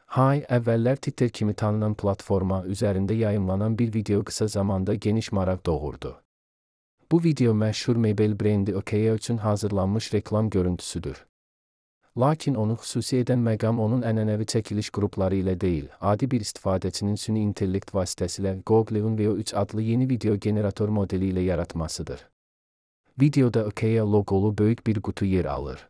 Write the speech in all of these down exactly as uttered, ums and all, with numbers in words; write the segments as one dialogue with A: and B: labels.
A: Hay, əvvəllər Twitter kimi tanınan platforma üzərində yayımlanan bir video qısa zamanda geniş maraq doğurdu. Bu video məşhur mebel brendi Okea üçün hazırlanmış reklam görüntüsüdür. Lakin onu xüsusi edən məqam onun ənənəvi çəkiliş qrupları ilə deyil, adi bir istifadəçinin süni intellekt vasitəsilə Google'un V O üç adlı yeni video generator modeli ilə yaratmasıdır. Videoda Okea loqolu böyük bir qutu yer alır.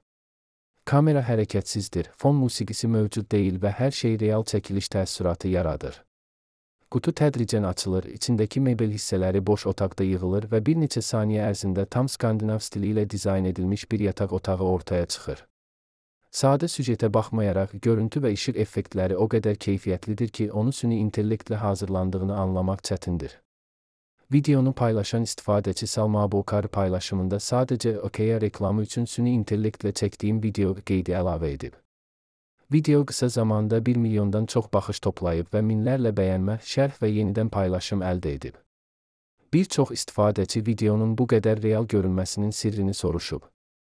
A: Kamera hərəkətsizdir, fon musiqisi mövcud deyil və hər şey real çəkiliş təəssüratı yaradır. Qutu tədricən açılır, içindəki mebel hissələri boş otaqda yığılır və bir neçə saniyə ərzində tam skandinav stili ilə dizayn edilmiş bir yataq otağı ortaya çıxır. Sadə süjetə baxmayaraq, görüntü və işıq effektləri o qədər keyfiyyətlidir ki, onu süni intellektlə hazırlandığını anlamaq çətindir. Videonu paylaşan istifadəçi Salma Bokar paylaşımında sadəcə Okea reklamı üçün süni intellektlə çəkdiyim video qeydi əlavə edib. Video qısa zamanda bir milyondan çox baxış toplayıb və minlərlə bəyənmə, şərh və yenidən paylaşım əldə edib. Bir çox istifadəçi videonun bu qədər real görünməsinin sirrini soruşub.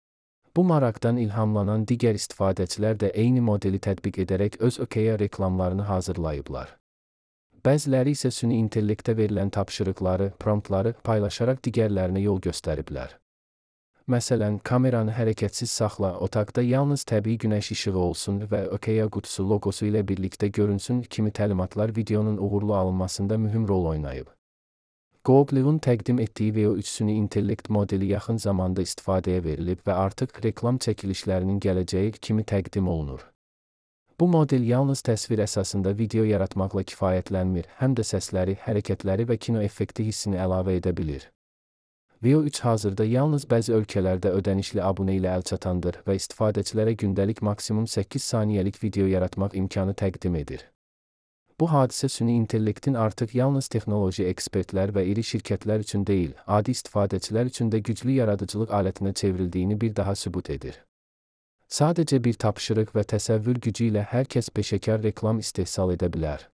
A: Bu maraqdan ilhamlanan digər istifadəçilər də eyni modeli tətbiq edərək öz Okea reklamlarını hazırlayıblar. Bəziləri isə süni intellektə verilən tapşırıqları, promptları paylaşaraq digərlərinə yol göstəriblər. Məsələn, kameranı hərəkətsiz saxla, otaqda yalnız təbii günəş işığı olsun və Okea qutusu loqosu ilə birlikdə görünsün kimi təlimatlar videonun uğurlu alınmasında mühüm rol oynayıb. Google'un təqdim etdiyi V O üç süni intellekt modeli yaxın zamanda istifadəyə verilib və artıq reklam çəkilişlərinin gələcəyi kimi təqdim olunur. Bu model yalnız təsvir əsasında video yaratmaqla kifayətlənmir, həm də səsləri, hərəkətləri və kino effekti hissini əlavə edə bilir. V O üç hazırda yalnız bəzi ölkələrdə ödənişli abunə ilə əlçatandır və istifadəçilərə gündəlik maksimum səkkiz saniyəlik video yaratmaq imkanı təqdim edir. Bu hadisə süni intellektin artıq yalnız texnoloji ekspertlər və iri şirkətlər üçün deyil, adi istifadəçilər üçün də güclü yaradıcılıq alətinə çevrildiyini bir daha sübut edir. Sadəcə bir tapşırıq və təsəvvür gücü ilə hər kəs peşəkar reklam istehsal edə bilər.